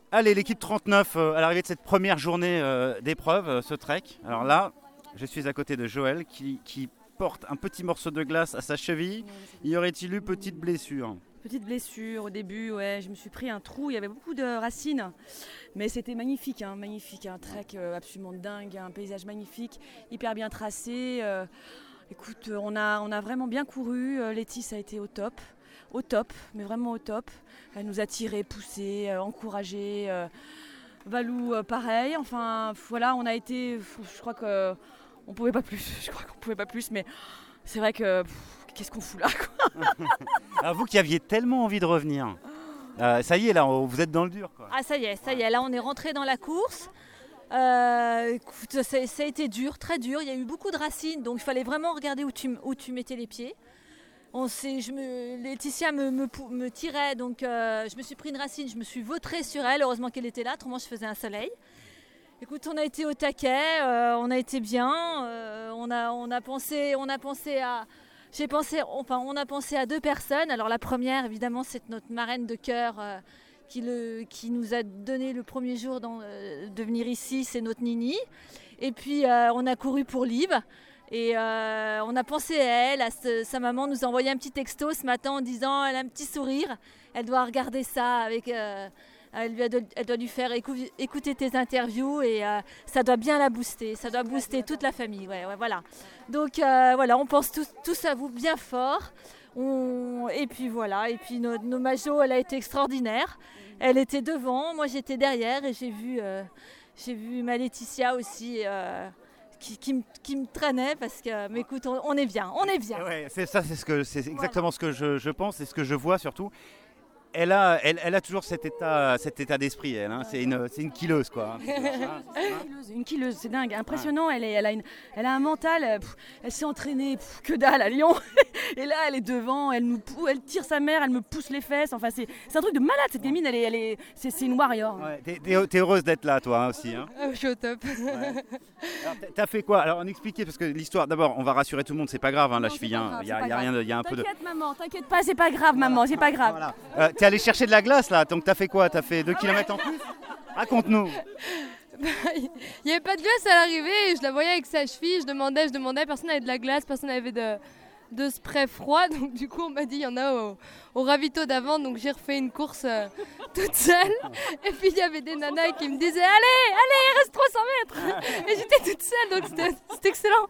Allez, l'équipe 39, à l'arrivée de cette première journée d'épreuve, ce trek. Alors là, je suis à côté de Joël qui porte un petit morceau de glace à sa cheville. Y aurait-il eu petite blessure? Petite blessure au début, ouais, je me suis pris un trou, il y avait beaucoup de racines, mais c'était magnifique, magnifique, un trek absolument dingue, un paysage magnifique, hyper bien tracé. Écoute, on a vraiment bien couru, Letty a été au top, mais vraiment au top. Elle nous a tiré, poussé, encouragé. Valou, pareil. Enfin, voilà, on a été, je crois qu'on pouvait pas plus. Je crois qu'on pouvait pas plus, mais c'est vrai que qu'est-ce qu'on fout là, quoi. Alors vous qui aviez tellement envie de revenir, ça y est là, vous êtes dans le dur, quoi. Ah ça y est, là on est rentré dans la course. Écoute, ça a été dur, très dur, il y a eu beaucoup de racines, donc il fallait vraiment regarder où tu mettais les pieds. Laetitia me tirait, donc je me suis pris une racine, je me suis vautrée sur elle, heureusement qu'elle était là, autrement je faisais un soleil. Écoute, on a été au taquet, on a été bien, on a pensé à deux personnes. Alors la première, évidemment, c'est notre marraine de cœur qui nous a donné le premier jour de venir ici, c'est notre Nini. Et puis on a couru pour Liv. Et on a pensé à elle, sa maman nous a envoyé un petit texto ce matin en disant elle a un petit sourire, elle doit regarder ça avec... elle doit lui faire écouter tes interviews et ça doit bien la booster, ça doit booster toute la famille. Ouais, voilà. Donc voilà, on pense tous à vous bien fort. Et puis voilà, et puis nos Majo, elle a été extraordinaire. Elle était devant, moi j'étais derrière et j'ai vu ma Laetitia aussi qui me traînait parce que, mais écoute, on est bien. Ouais, c'est exactement ce que je pense et ce que je vois surtout. Elle a toujours cet état d'esprit, elle. Hein. C'est une killeuse, quoi. Une killeuse, c'est dingue, impressionnant. Elle a un mental. Elle s'est entraînée que dalle à Lyon. Et là, elle est devant, elle tire sa mère, elle me pousse les fesses. Enfin, c'est un truc de malade. Cette gamine, c'est une warrior. Ouais, t'es heureuse d'être là, toi, aussi. Hein. Je suis au top. Ouais. Alors, t'as fait quoi? Alors, on expliquait, parce que l'histoire, d'abord, on va rassurer tout le monde, c'est pas grave, hein, la cheville. Il y a rien de, il y a un peu de. T'inquiète, maman, t'inquiète pas, c'est pas grave, maman, c'est pas grave. Voilà. T'es allé chercher de la glace, là, donc t'as fait quoi? T'as fait 2 km en plus? Raconte-nous. Il n'y avait pas de glace à l'arrivée, je la voyais avec sa cheville, je demandais, personne n'avait de la glace, personne n'avait de spray froid, donc du coup on m'a dit il y en a au ravito d'avant, donc j'ai refait une course toute seule, et puis il y avait des nanas qui me disaient allez, il reste 300 mètres, et j'étais toute seule, donc c'était excellent.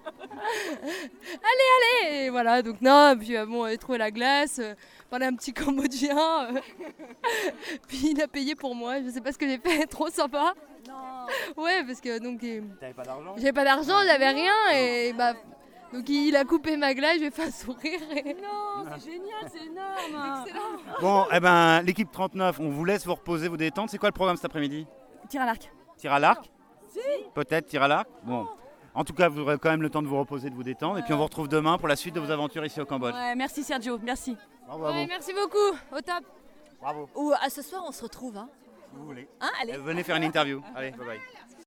Allez, et voilà, donc non, puis bon, on avait trouvé la glace, on a un petit Cambodgien, puis il a payé pour moi, je sais pas ce que j'ai fait, trop sympa. Non. Ouais, parce que donc... T'avais pas d'argent? J'avais pas d'argent, j'avais rien, et bah... Donc il a coupé ma glace, je lui ai fait un sourire. Et... Non, c'est génial, c'est énorme. Excellent. Bon, l'équipe 39, on vous laisse vous reposer, vous détendre. C'est quoi le programme cet après-midi? Tir à l'arc. Tir à l'arc? Si. Peut-être tir à l'arc? Bon. En tout cas, vous aurez quand même le temps de vous reposer, de vous détendre. Et puis on vous retrouve demain pour la suite de vos aventures ici au Cambodge. Ouais, merci Sergio, merci. Bravo à vous. Ouais, merci beaucoup, au top. Bravo. Ou à ce soir on se retrouve. Si vous voulez. Allez. Venez faire une interview. Allez, bye bye.